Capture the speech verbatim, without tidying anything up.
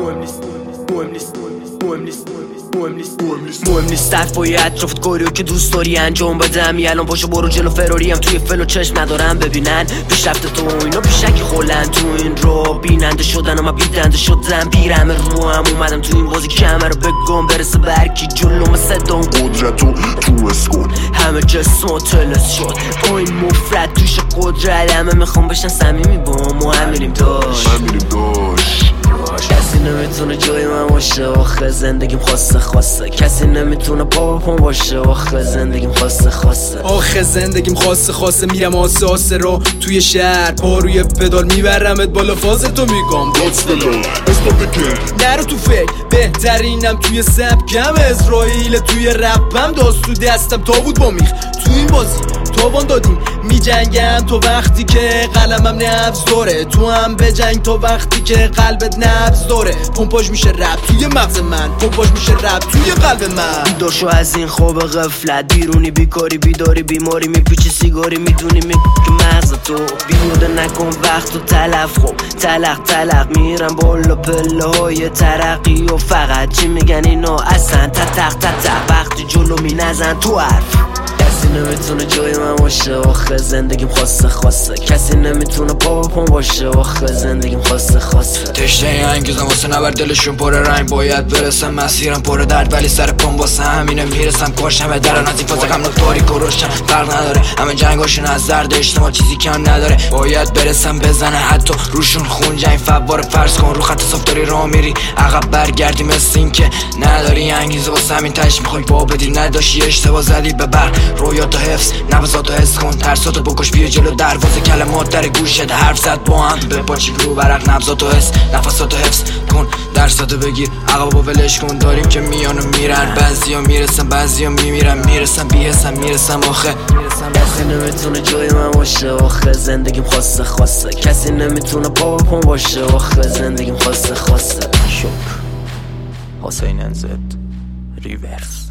مهم نیست مهم نیست مهم نیست مهم نیست مهم نیست صرفای اطرافت کاریو که دوست داری انجام بدم. الان پاشو برو جلو فراریم توی فلو چشم ندارم ببینن پیشرفت تو اینا پیشکی خولن تو این رو بیننده شدن اما بیدنده شدن بیرم رو هم اومدم تو این بازی کمه رو بگم برسه برکی جلو مثل دون قدرتو تو اسکن همه جسم و تلس شد با این مفرد توش قدرت همه میخوام بشن صمیمی با ما هم میریم داش هم میریم داش کسی نمیتونه جای من باشه آخه زندگیم خاصه خاصه کسی نمیتونه بابا پام باشه آخه زندگیم خاصه خاصه آخه زندگیم خاصه خاصه میرم آسه آسه رو توی شهر پا روی پدال میبرمت بالا فاز تو میگم نرو تو فکر بهترینم توی سبکم اسرائیل توی رپم داست تو دستم تابوت با میخ تو این بازی تاوان دادیم میجنگم تو وقتی که قلمم نبض داره تو هم بجنگ تو وقتی که قلبت نبض داره پمپاژ میشه رپ توی مغز من پمپاژ میشه رپ توی قلب من بیدار شو از این خواب غفلت بیرونی بیکاری بیداری بیماری میپیچی سیگاری میدونی می که مغز تو بیوده نکن وقت و تلف خوب تلق تلق میرم بالا پله های ترقی و فقط چی میگن اینا اصلا تتق تتق وقتی جلو می نزن تو حرف کسی نمیتونه جای من باشه آخه زندگیم خاصه خاصه کسی نمیتونه بابا پام باشه آخه زندگیم خاصه خاصه تشنه انگیزم واسه نبر دلشون پر رنگ باید برسم مسیرم پر درد ولی سر پام واسه همینه میرسم کاش همه درن از این فاز غم رو تاریک و روشن فرق نداره همه جنگاشون از زرد اجتماع چیزی کم نداره باید برسم بزنه حتی روشون خون جنگ فوار فرض کن رو خط صاف داری راه میری عقب برگردی مثل این که نداری انگیزه واسه همین تاش میخوای با بدی نداشی اشتباه زدی به بر رویاتو حفظ نبضاتو حس کن ترساتو بکش بیا جلو دروازه کلمات در گوشت حرف زد با هم به پاچیک رو برق نبضاتو حس نفساتو حفظ کن درساتو بگیر عقبو ولش کن داریم که میانو میرن بعضیا میرسن بعضیا میمیرن میرسن بیهسن میرسن آخه کسی نمیتونه جای من باشه آخه زندگیم خاصه خاصه کسی نمیتونه بابا پام باشه آخه زندگیم خاصه خاصه شکر حسین انزد ریورس